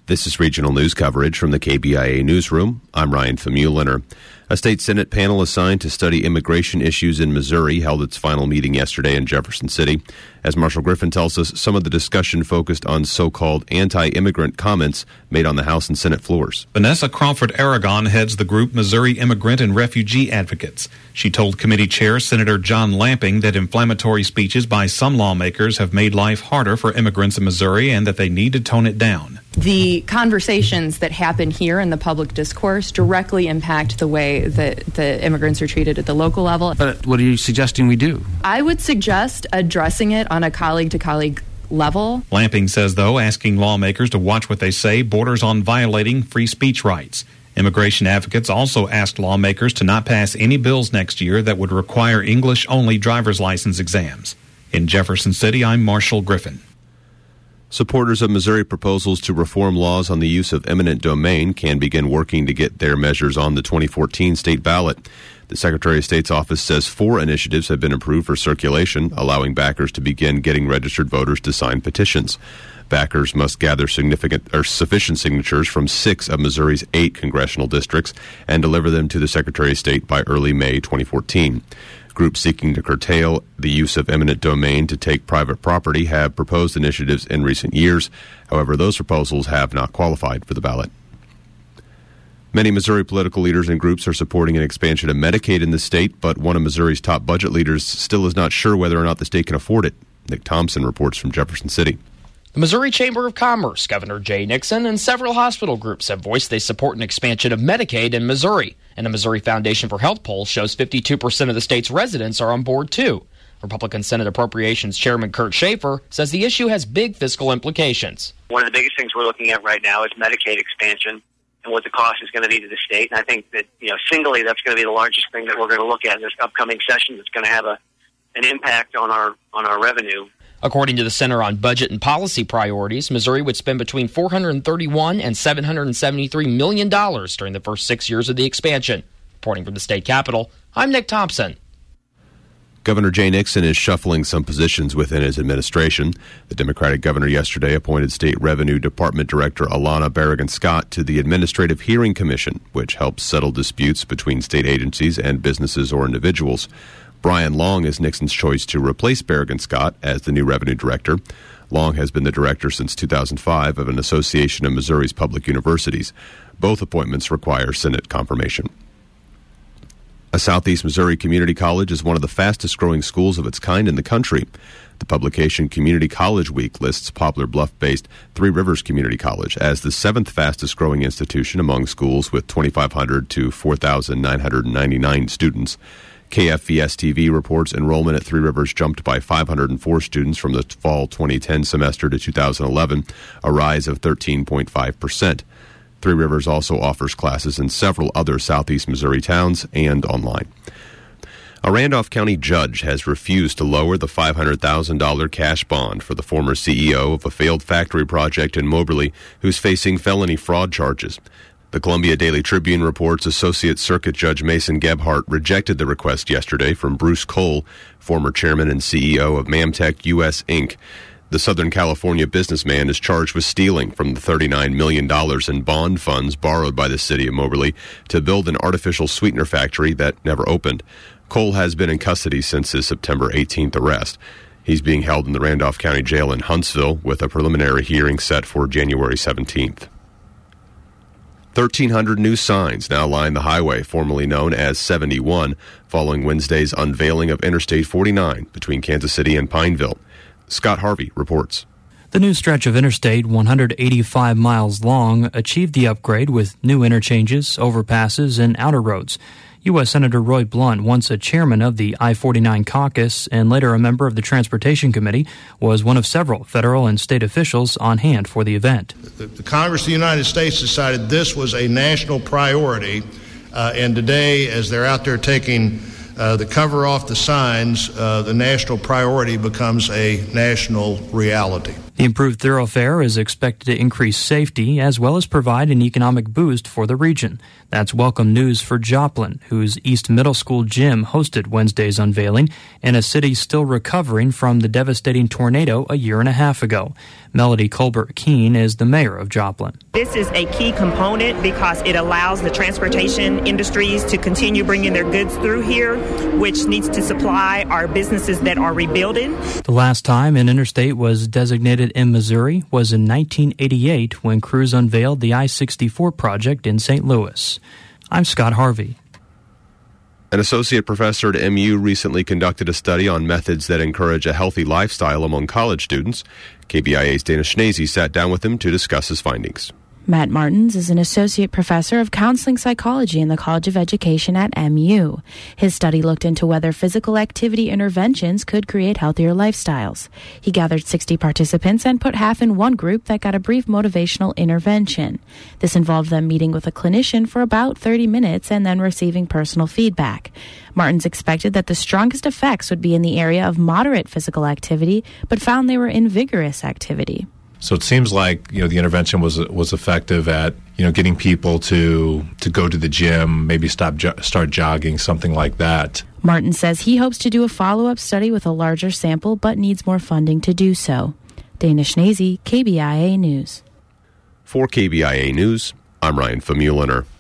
This is regional news coverage from the KBIA newsroom. I'm Ryan Famuliner. A state Senate panel assigned to study immigration issues in Missouri held its final meeting yesterday in Jefferson City. As Marshall Griffin tells us, some of the discussion focused on so-called anti-immigrant comments made on the House and Senate floors. Vanessa Crawford-Aragon heads the group Missouri Immigrant and Refugee Advocates. She told committee chair Senator John Lamping that inflammatory speeches by some lawmakers have made life harder for immigrants in Missouri and that they need to tone it down. The conversations that happen here in the public discourse directly impact the way that the immigrants are treated at the local level. But what are you suggesting we do? I would suggest addressing it on a colleague-to-colleague level. Lamping says, though, asking lawmakers to watch what they say borders on violating free speech rights. Immigration advocates also asked lawmakers to not pass any bills next year that would require English-only driver's license exams. In Jefferson City, I'm Marshall Griffin. Supporters of Missouri proposals to reform laws on the use of eminent domain can begin working to get their measures on the 2014 state ballot. The Secretary of State's office says 4 initiatives have been approved for circulation, allowing backers to begin getting registered voters to sign petitions. Backers must gather sufficient signatures from 6 of Missouri's 8 congressional districts and deliver them to the Secretary of State by early May 2014. Groups seeking to curtail the use of eminent domain to take private property have proposed initiatives in recent years. However, those proposals have not qualified for the ballot. Many Missouri political leaders and groups are supporting an expansion of Medicaid in the state, but one of Missouri's top budget leaders still is not sure whether or not the state can afford it. Nick Thompson reports from Jefferson City. The Missouri Chamber of Commerce, Governor Jay Nixon, and several hospital groups have voiced they support an expansion of Medicaid in Missouri. And the Missouri Foundation for Health poll shows 52% of the state's residents are on board, too. Republican Senate Appropriations Chairman Kurt Schaefer says the issue has big fiscal implications. One of the biggest things we're looking at right now is Medicaid expansion and what the cost is going to be to the state. And I think that, singly, that's going to be the largest thing that we're going to look at in this upcoming session. That's going to have an impact on our revenue. According to the Center on Budget and Policy Priorities, Missouri would spend between $431 and $773 million during the first 6 years of the expansion. Reporting from the state capitol, I'm Nick Thompson. Governor Jay Nixon is shuffling some positions within his administration. The Democratic governor yesterday appointed State Revenue Department Director Alana Berrigan-Scott to the Administrative Hearing Commission, which helps settle disputes between state agencies and businesses or individuals. Brian Long is Nixon's choice to replace Berrigan-Scott as the new revenue director. Long has been the director since 2005 of an association of Missouri's public universities. Both appointments require Senate confirmation. A Southeast Missouri community college is one of the fastest-growing schools of its kind in the country. The publication Community College Week lists Poplar Bluff-based Three Rivers Community College as the 7th fastest-growing institution among schools with 2,500 to 4,999 students. KFVS-TV reports enrollment at Three Rivers jumped by 504 students from the fall 2010 semester to 2011, a rise of 13.5%. Three Rivers also offers classes in several other southeast Missouri towns and online. A Randolph County judge has refused to lower the $500,000 cash bond for the former CEO of a failed factory project in Moberly who's facing felony fraud charges. The Columbia Daily Tribune reports Associate Circuit Judge Mason Gebhardt rejected the request yesterday from Bruce Cole, former chairman and CEO of Mamtech US Inc. The Southern California businessman is charged with stealing from the $39 million in bond funds borrowed by the city of Moberly to build an artificial sweetener factory that never opened. Cole has been in custody since his September 18th arrest. He's being held in the Randolph County Jail in Huntsville with a preliminary hearing set for January 17th. 1,300 new signs now line the highway formerly known as 71 following Wednesday's unveiling of Interstate 49 between Kansas City and Pineville. Scott Harvey reports. The new stretch of interstate, 185 miles long, achieved the upgrade with new interchanges, overpasses, and outer roads. U.S. Senator Roy Blunt, once a chairman of the I-49 caucus and later a member of the Transportation Committee, was one of several federal and state officials on hand for the event. The Congress of the United States decided this was a national priority, and today, as they're out there taking the cover off the signs, the national priority becomes a national reality. The improved thoroughfare is expected to increase safety as well as provide an economic boost for the region. That's welcome news for Joplin, whose East Middle School gym hosted Wednesday's unveiling in a city still recovering from the devastating tornado a year and a half ago. Melody Colbert-Keene is the mayor of Joplin. This is a key component because it allows the transportation industries to continue bringing their goods through here, which needs to supply our businesses that are rebuilding. The last time an interstate was designated in Missouri was in 1988 when crews unveiled the I-64 project in St. Louis. I'm Scott Harvey. An associate professor at MU recently conducted a study on methods that encourage a healthy lifestyle among college students. KBIA's Dana Schnese sat down with him to discuss his findings. Matt Martins is an associate professor of counseling psychology in the College of Education at MU. His study looked into whether physical activity interventions could create healthier lifestyles. He gathered 60 participants and put half in one group that got a brief motivational intervention. This involved them meeting with a clinician for about 30 minutes and then receiving personal feedback. Martins expected that the strongest effects would be in the area of moderate physical activity, but found they were in vigorous activity. So it seems like the intervention was effective at getting people to go to the gym, maybe start jogging, something like that. Martin says he hopes to do a follow-up study with a larger sample, but needs more funding to do so. Dana Schnese, KBIA News. For KBIA News, I'm Ryan Famuliner.